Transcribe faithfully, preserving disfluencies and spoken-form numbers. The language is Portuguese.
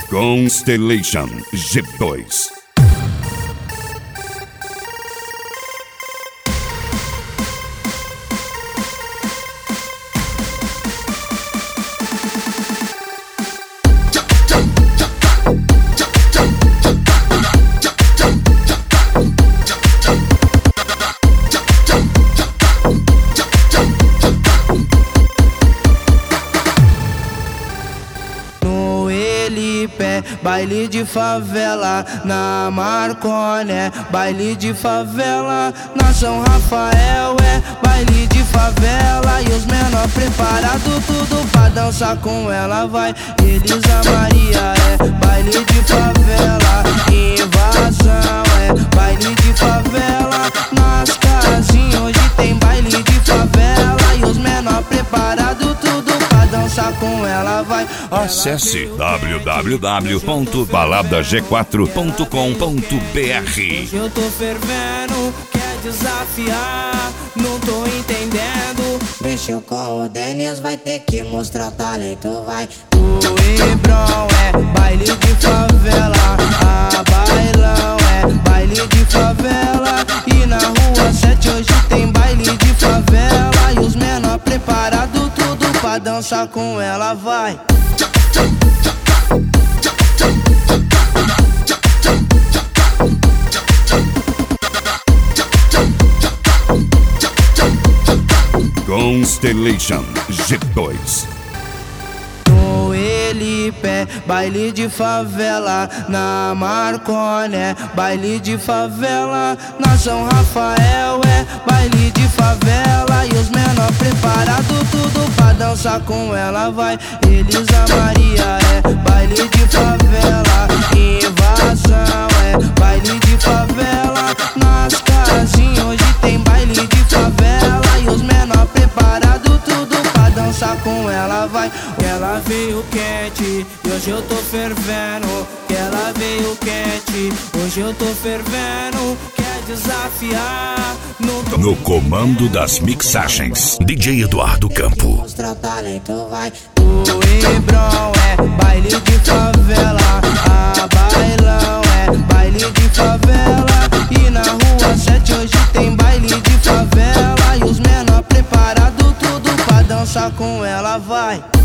Constellation G dois. Baile de favela na Marconé, baile de favela na São Rafael, é baile de favela e os menor preparado tudo pra dançar com ela vai. Elisa Maria é baile de favela, invasão é baile de favela nas casinhas, hoje tem baile de favela e os menor preparado tudo pra dançar com ela vai. Acesse w w w ponto balada g quatro ponto com ponto b r. Eu tô fervendo, quer desafiar, não tô entendendo. Mexeu com o Denis, vai ter que mostrar talento, vai. O Hebron é baile de favela, a bailão é baile de favela e na rua sete hoje tem baile de favela e os menor preparado tudo pra dançar com ela vai. Constellation G dois. No Elipé, baile de favela na Marconé, baile de favela na São Rafael, é baile de favela e os menor preparado tudo pra dançar com ela vai. Elisa Maria é baile de favela, invasão é baile de favela nas casinhas, hoje tem baile de favela e os menor preparado tudo pra dançar com ela vai. Ela veio quente e hoje eu tô fervendo. Ela veio quente, hoje eu tô fervendo. Quer desafiar? No, no comando das mixagens, D J Eduardo Campo. Mostrar talento, vai. O Hebron é baile de favela, a bailão é baile de favela e na rua sete hoje tem baile de favela e os menor preparado tudo pra dançar com ela vai.